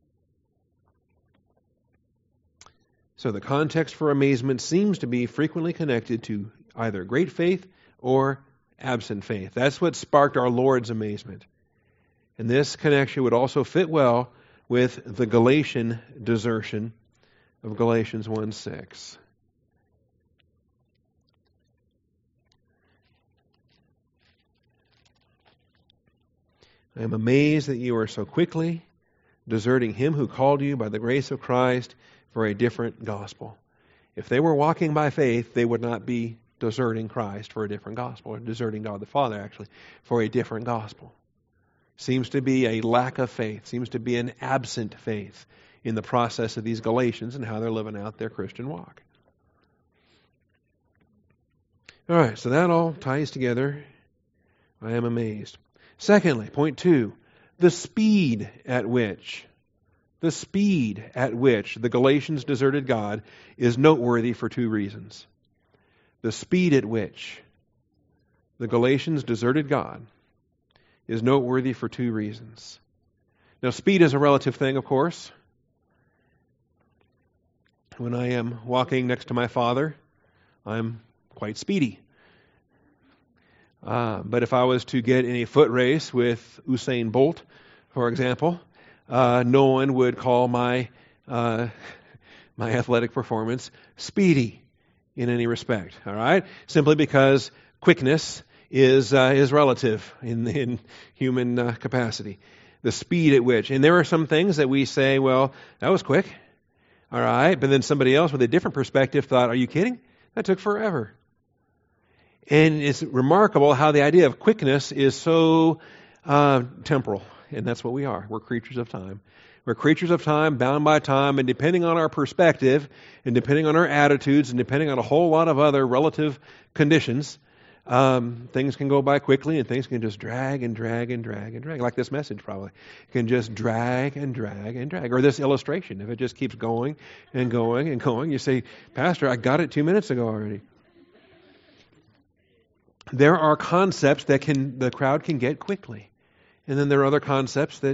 So the context for amazement seems to be frequently connected to either great faith or absent faith. That's what sparked our Lord's amazement. And this connection would also fit well with the Galatian desertion of Galatians 1:6. I am amazed that you are so quickly deserting him who called you by the grace of Christ for a different gospel. If they were walking by faith, they would not be deserting Christ for a different gospel, or deserting God the Father, actually, for a different gospel. Seems to be a lack of faith, seems to be an absent faith in the process of these Galatians and how they're living out their Christian walk. All right, so that all ties together. I am amazed. Secondly, point 2, the speed at which the Galatians deserted God is noteworthy for 2 reasons. The speed at which the Galatians deserted God is noteworthy for 2 reasons. Now, speed is a relative thing, of course. When I am walking next to my father, I'm quite speedy. But if I was to get in a foot race with Usain Bolt, for example, no one would call my athletic performance speedy in any respect. All right, simply because quickness is relative in human capacity. The speed at which, and there are some things that we say, well, that was quick, all right, but then somebody else with a different perspective thought, are you kidding? That took forever. And it's remarkable how the idea of quickness is so temporal, and that's what we are. We're creatures of time. We're creatures of time, bound by time, and depending on our perspective, and depending on our attitudes, and depending on a whole lot of other relative conditions, things can go by quickly, and things can just drag and drag and drag and drag. Like this message probably. It can just drag and drag and drag. Or this illustration, if it just keeps going and going and going, you say, Pastor, I got it 2 minutes ago already. There are concepts that the crowd can get quickly. And then there are other concepts that,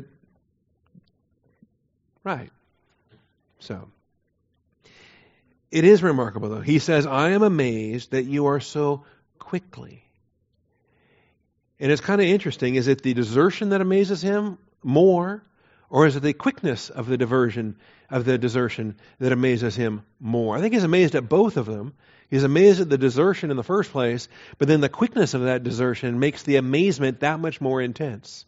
right. So, it is remarkable though. He says, I am amazed that you are so quickly. And it's kind of interesting. Is it the desertion that amazes him more? Or is it the quickness of the desertion that amazes him more? I think he's amazed at both of them. He's amazed at the desertion in the first place, but then the quickness of that desertion makes the amazement that much more intense.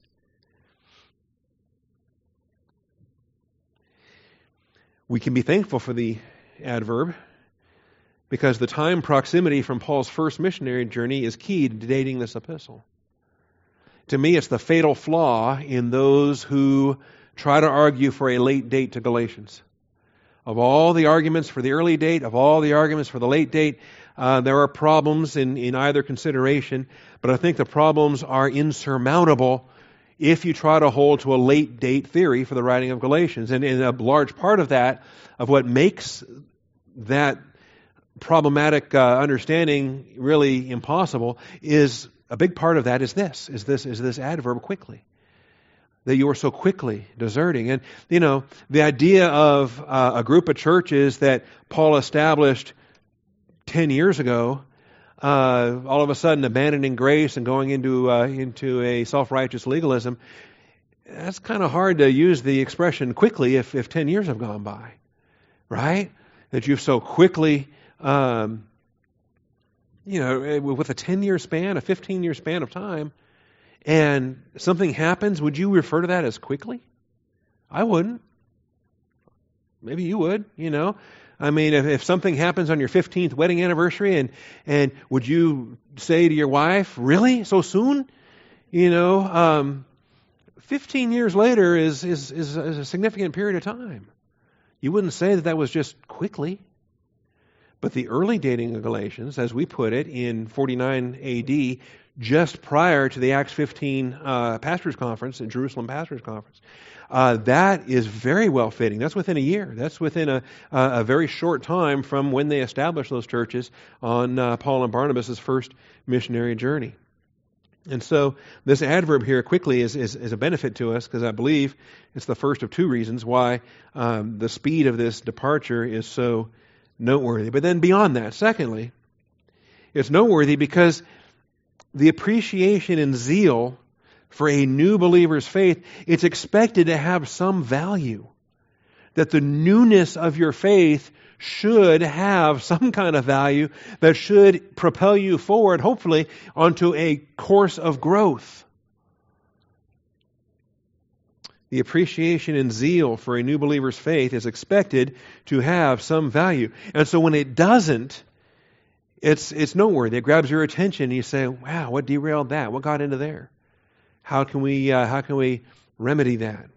We can be thankful for the adverb because the time proximity from Paul's first missionary journey is key to dating this epistle. To me, it's the fatal flaw in those who try to argue for a late date to Galatians. Of all the arguments for the early date, of all the arguments for the late date, there are problems in either consideration, but I think the problems are insurmountable if you try to hold to a late date theory for the writing of Galatians. And a large part of that, of what makes that problematic understanding really impossible, is a big part of that is this adverb quickly. That you are so quickly deserting. And, the idea of a group of churches that Paul established 10 years ago, all of a sudden abandoning grace and going into a self-righteous legalism, that's kind of hard to use the expression quickly if 10 years have gone by. Right? That you've so quickly, with a 10-year span, a 15-year span of time, and something happens, would you refer to that as quickly? I wouldn't. Maybe you would, I mean, if something happens on your 15th wedding anniversary, and would you say to your wife, really? So soon? 15 years later is a significant period of time. You wouldn't say that was just quickly. But the early dating of Galatians, as we put it, in 49 AD, just prior to the Acts 15 Pastors Conference, the Jerusalem Pastors Conference, that is very well fitting. That's within a year. That's within a very short time from when they established those churches on Paul and Barnabas' first missionary journey. And so this adverb here, quickly, is a benefit to us because I believe it's the first of two reasons why the speed of this departure is so noteworthy. But then beyond that, secondly, it's noteworthy because the appreciation and zeal for a new believer's faith, it's expected to have some value. That the newness of your faith should have some kind of value that should propel you forward, hopefully, onto a course of growth. The appreciation and zeal for a new believer's faith is expected to have some value. And so when it doesn't, it's noteworthy. It grabs your attention and you say, wow, what derailed that? What got into there? How can we remedy that?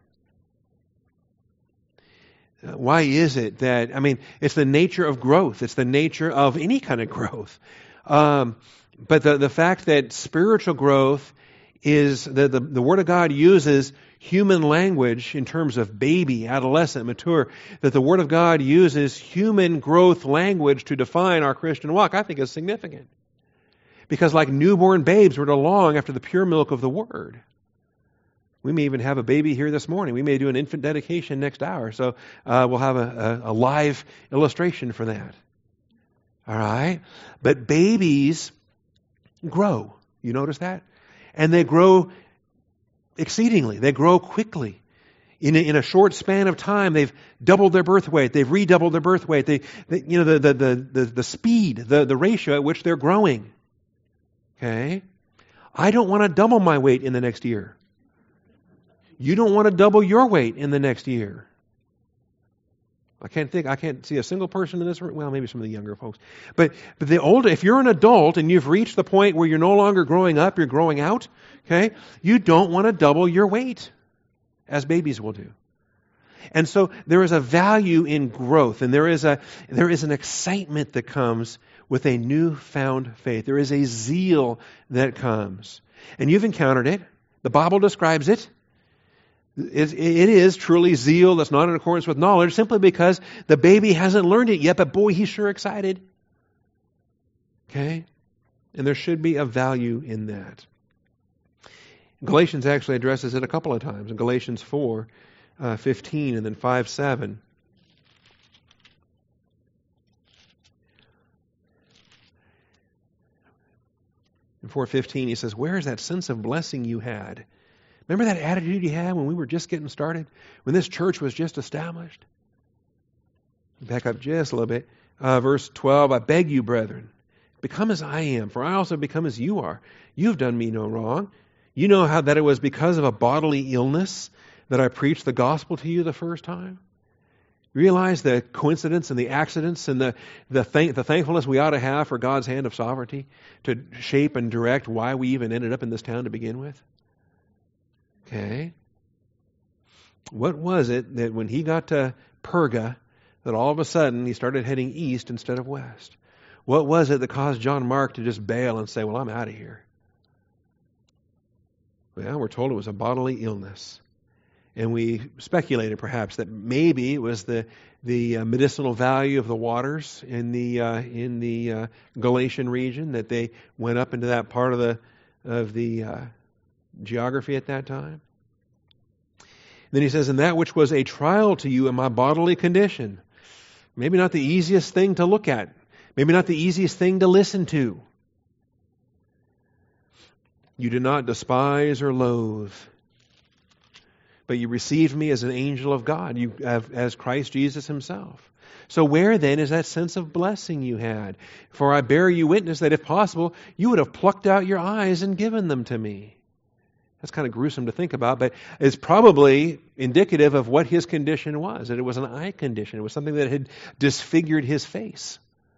Why is it that, it's the nature of growth. It's the nature of any kind of growth. But the fact that spiritual growth is, the Word of God uses human language in terms of baby, adolescent, mature, that the Word of God uses human growth language to define our Christian walk, I think is significant. Because like newborn babes, we're to long after the pure milk of the Word. We may even have a baby here this morning. We may do an infant dedication next hour. So we'll have a live illustration for that. All right? But babies grow. You notice that? And they grow exceedingly. They grow quickly. In a short span of time, they've doubled their birth weight. They've redoubled their birth weight. The speed, the ratio at which they're growing. Okay? I don't want to double my weight in the next year. You don't want to double your weight in the next year. I can't see a single person in this room. Well, maybe some of the younger folks. But if you're an adult and you've reached the point where you're no longer growing up, you're growing out, okay? You don't want to double your weight, as babies will do. And so there is a value in growth, and there is an excitement that comes with a newfound faith. There is a zeal that comes. And you've encountered it. The Bible describes it. It is truly zeal that's not in accordance with knowledge, simply because the baby hasn't learned it yet, but boy, he's sure excited. Okay? And there should be a value in that. Galatians actually addresses it a couple of times. In Galatians 4:15 and then 5:7. In 4:15 he says, where is that sense of blessing you had? Remember that attitude you had when we were just getting started? When this church was just established? Back up just a little bit. Verse 12, I beg you, brethren, become as I am, for I also become as you are. You've done me no wrong. You know how that it was because of a bodily illness that I preached the gospel to you the first time? Realize the coincidence and the accidents and the thankfulness we ought to have for God's hand of sovereignty to shape and direct why we even ended up in this town to begin with? Okay. What was it that when he got to Perga, that all of a sudden he started heading east instead of west? What was it that caused John Mark to just bail and say, well, I'm out of here? Well, we're told it was a bodily illness. And we speculated perhaps that maybe it was the medicinal value of the waters in the Galatian region, that they went up into that part of the geography at that time. Then he says, and that which was a trial to you in my bodily condition. Maybe not the easiest thing to look at. Maybe not the easiest thing to listen to. You did not despise or loathe, but you received me as an angel of God, as Christ Jesus himself. So where then is that sense of blessing you had? For I bear you witness that if possible, you would have plucked out your eyes and given them to me. That's kind of gruesome to think about, but it's probably indicative of what his condition was, that it was an eye condition. It was something that had disfigured his face.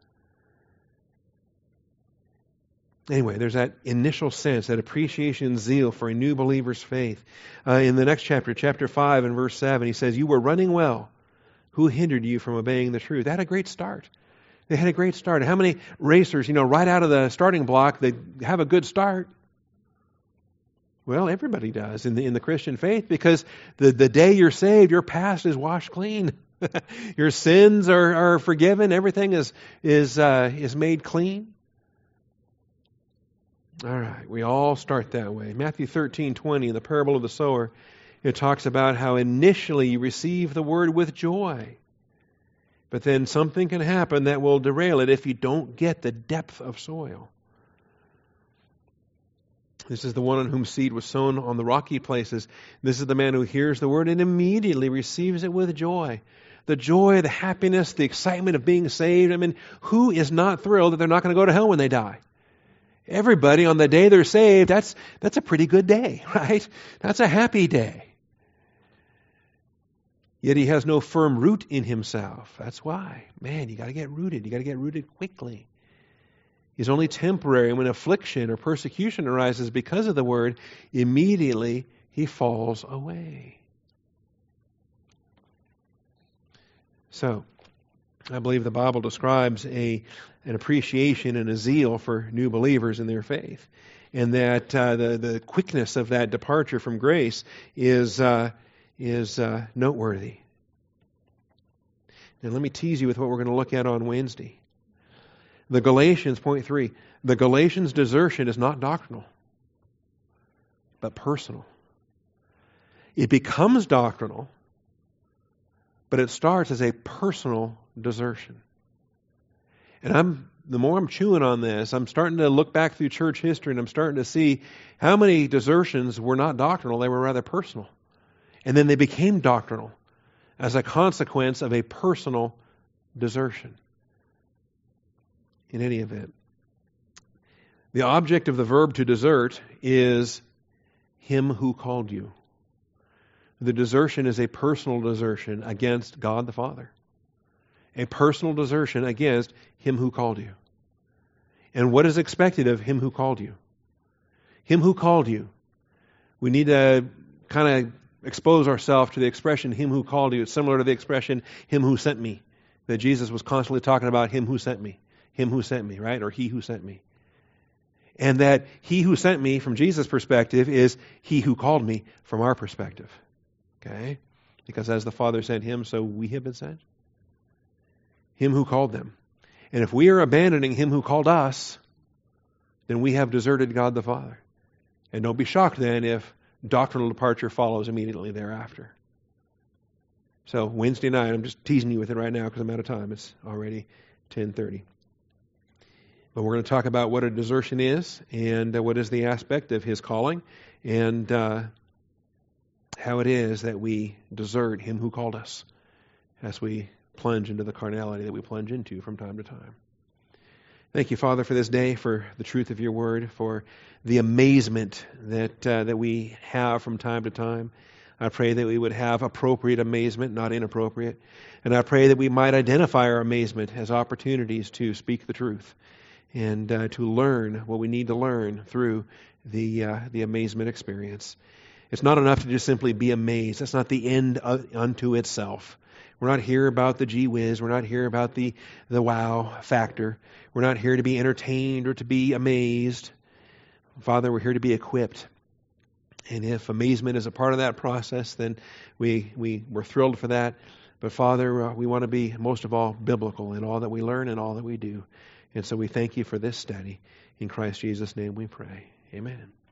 Anyway, there's that initial sense, that appreciation and zeal for a new believer's faith. In the next chapter, chapter 5 and verse 7, he says, you were running well. Who hindered you from obeying the truth? They had a great start. They had a great start. How many racers, right out of the starting block, they have a good start? Well, everybody does in the Christian faith, because the day you're saved, your past is washed clean. Your sins are forgiven. Everything is made clean. All right, we all start that way. Matthew 13:20, in the parable of the sower, it talks about how initially you receive the word with joy, but then something can happen that will derail it if you don't get the depth of soil. This is the one on whom seed was sown on the rocky places. This is the man who hears the word and immediately receives it with joy. The joy, the happiness, the excitement of being saved. I mean, who is not thrilled that they're not going to go to hell when they die? Everybody on the day they're saved, that's a pretty good day, right? That's a happy day. Yet he has no firm root in himself. That's why. Man, you got to get rooted. You got to get rooted quickly. He's only temporary. When affliction or persecution arises because of the word, immediately he falls away. So, I believe the Bible describes an appreciation and a zeal for new believers in their faith, and that the quickness of that departure from grace is noteworthy. Now, let me tease you with what we're going to look at on Wednesday. The Galatians, point 3, the Galatians' desertion is not doctrinal, but personal. It becomes doctrinal, but it starts as a personal desertion. And the more I'm chewing on this, I'm starting to look back through church history, and I'm starting to see how many desertions were not doctrinal, they were rather personal. And then they became doctrinal as a consequence of a personal desertion. In any event, the object of the verb to desert is him who called you. The desertion is a personal desertion against God the Father. A personal desertion against him who called you. And what is expected of him who called you? Him who called you. We need to kind of expose ourselves to the expression, him who called you. It's similar to the expression, him who sent me, that Jesus was constantly talking about him who sent me, right? Or he who sent me. And that he who sent me, from Jesus' perspective, is he who called me from our perspective. Okay? Because as the Father sent him, so we have been sent. Him who called them. And if we are abandoning him who called us, then we have deserted God the Father. And don't be shocked then if doctrinal departure follows immediately thereafter. So Wednesday night, I'm just teasing you with it right now because I'm out of time. It's already 10:30. But we're going to talk about what a desertion is and what is the aspect of his calling and how it is that we desert him who called us as we plunge into the carnality that we plunge into from time to time. Thank you, Father, for this day, for the truth of your word, for the amazement that we have from time to time. I pray that we would have appropriate amazement, not inappropriate. And I pray that we might identify our amazement as opportunities to speak the truth and to learn what we need to learn through the amazement experience. It's not enough to just simply be amazed. That's not the end unto itself. We're not here about the gee whiz. We're not here about the wow factor. We're not here to be entertained or to be amazed. Father, we're here to be equipped. And if amazement is a part of that process, then we're thrilled for that. But Father, we want to be, most of all, biblical in all that we learn and all that we do. And so we thank you for this study. In Christ Jesus' name we pray. Amen.